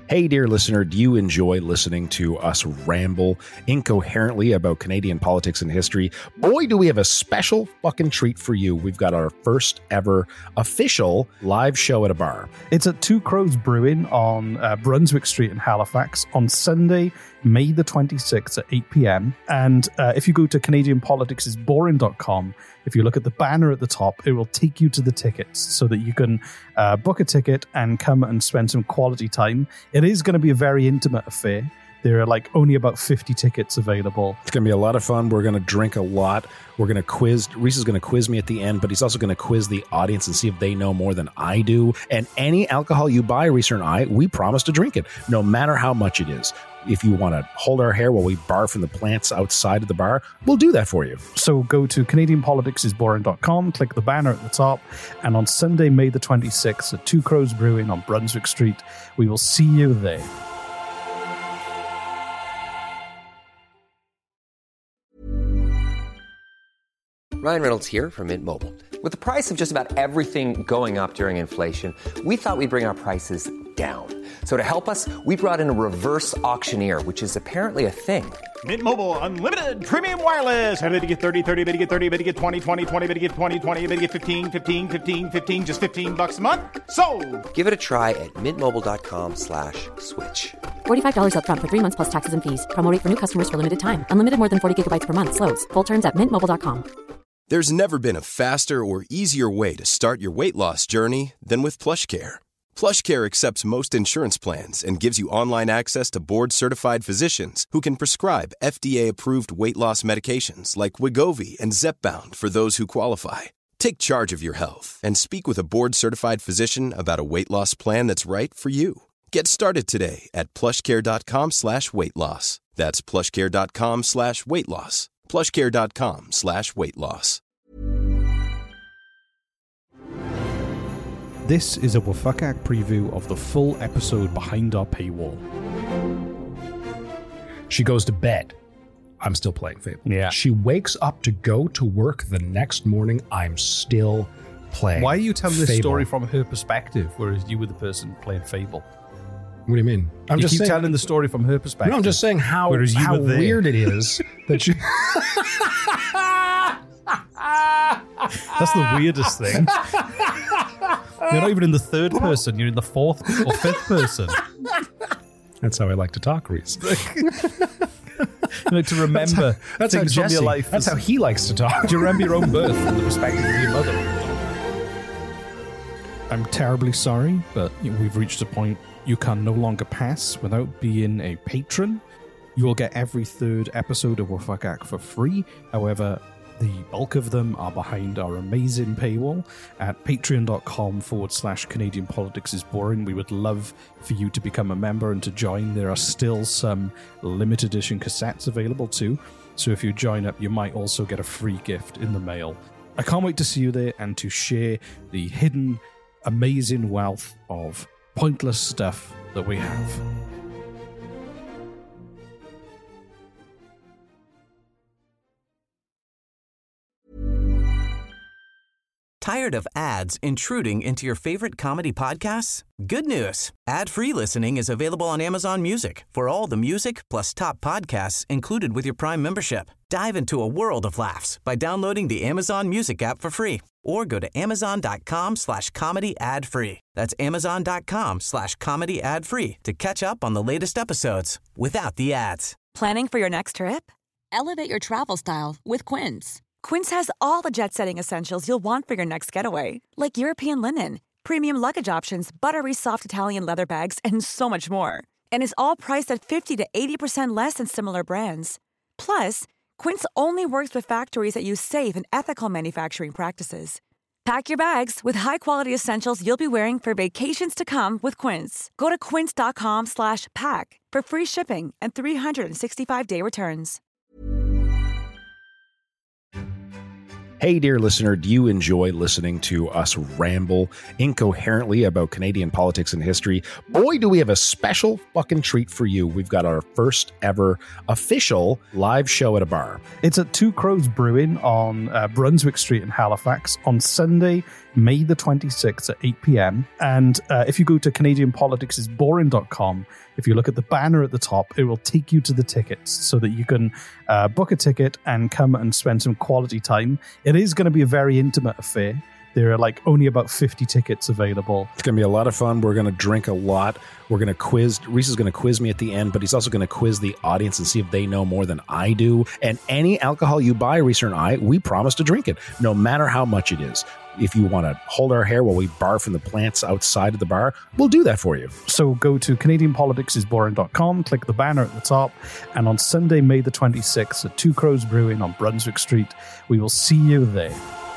Hey, dear listener, do you enjoy listening to us ramble incoherently about Canadian politics and history? Boy, do we have a special fucking treat for you. We've got our first ever official live show at a bar. It's at Two Crows Brewing on Brunswick Street in Halifax on Sunday, May the 26th at 8 p.m. And if you go to CanadianPoliticsIsBoring.com, if you look at the banner at the top, it will take you to the tickets so that you can book a ticket and come and spend some quality time. It is going to be a very intimate affair. There are only about 50 tickets available. It's going to be a lot of fun. We're going to drink a lot. We're going to quiz. Reese is going to quiz me at the end, but he's also going to quiz the audience and see if they know more than I do. And any alcohol you buy, Reese and I, we promise to drink it, no matter how much it is. If you want to hold our hair while we barf from the plants outside of the bar, we'll do that for you. So go to CanadianPoliticsIsBoring.com, click the banner at the top, and on Sunday, May the 26th at Two Crows Brewing on Brunswick Street, we will see you there. Ryan Reynolds here from Mint Mobile. With the price of just about everything going up during inflation, we thought we'd bring our prices down. So to help us, we brought in a reverse auctioneer, which is apparently a thing. Mint Mobile Unlimited Premium Wireless. How to get 30, 30, how to get 30, how to get 20, 20, 20, how to get 20, 20, how to get 15, 15, 15, 15, just $15 a month? Sold! Give it a try at mintmobile.com/switch. $45 up front for 3 months plus taxes and fees. Promo rate for new customers for limited time. Unlimited more than 40 gigabytes per month. Slows full terms at mintmobile.com. There's never been a faster or easier way to start your weight loss journey than with PlushCare. PlushCare accepts most insurance plans and gives you online access to board-certified physicians who can prescribe FDA-approved weight loss medications like Wegovy and Zepbound for those who qualify. Take charge of your health and speak with a board-certified physician about a weight loss plan that's right for you. Get started today at plushcare.com/weight loss. That's plushcare.com/weight loss. plushcare.com/weight loss. This is a Wafakak preview of the full episode behind our paywall. She goes to bed. I'm still playing Fable. Yeah. She wakes up to go to work the next morning. I'm still playing. Why are you telling this Fable. story from her perspective, whereas you were the person playing Fable? What do you mean? You keep telling the story from her perspective. No, I'm just saying how weird it is that you... That's the weirdest thing. You're not even in the third person. You're in the fourth or fifth person. That's how I like to talk, Reese. You know, to remember that's how things from Jesse, your life. That's how he likes to talk. Do you remember your own birth from the perspective of your mother? I'm terribly sorry, but we've reached a point you can no longer pass without being a patron. You will get every third episode of Wafakak for free. However, the bulk of them are behind our amazing paywall at patreon.com/Canadian Politics is Boring. We would love for you to become a member and to join. There are still some limited edition cassettes available too. So if you join up, you might also get a free gift in the mail. I can't wait to see you there and to share the hidden, amazing wealth of pointless stuff that we have. Tired of ads intruding into your favorite comedy podcasts? Good news. Ad-free listening is available on Amazon Music for all the music plus top podcasts included with your Prime membership. Dive into a world of laughs by downloading the Amazon Music app for free or go to amazon.com/comedy ad-free. That's amazon.com/comedy ad-free to catch up on the latest episodes without the ads. Planning for your next trip? Elevate your travel style with Quince. Quince has all the jet-setting essentials you'll want for your next getaway, like European linen, premium luggage options, buttery soft Italian leather bags, and so much more. And is all priced at 50 to 80% less than similar brands. Plus, Quince only works with factories that use safe and ethical manufacturing practices. Pack your bags with high-quality essentials you'll be wearing for vacations to come with Quince. Go to quince.com/pack for free shipping and 365-day returns. Hey, dear listener, do you enjoy listening to us ramble incoherently about Canadian politics and history? Boy, do we have a special fucking treat for you. We've got our first ever official live show at a bar. It's at Two Crows Brewing on Brunswick Street in Halifax on Sunday, May the 26th at 8 p.m. And if you go to CanadianPoliticsIsBoring.com, if you look at the banner at the top, it will take you to the tickets so that you can book a ticket and come and spend some quality time. It is going to be a very intimate affair. There are only about 50 tickets available. It's going to be a lot of fun. We're going to drink a lot. We're going to quiz. Reese is going to quiz me at the end, but he's also going to quiz the audience and see if they know more than I do. And any alcohol you buy, Reese and I, we promise to drink it, no matter how much it is. If you want to hold our hair while we barf from the plants outside of the bar, we'll do that for you. So go to CanadianPoliticsIsBoring.com, click the banner at the top, and on Sunday, May the 26th at Two Crows Brewing on Brunswick Street, we will see you there.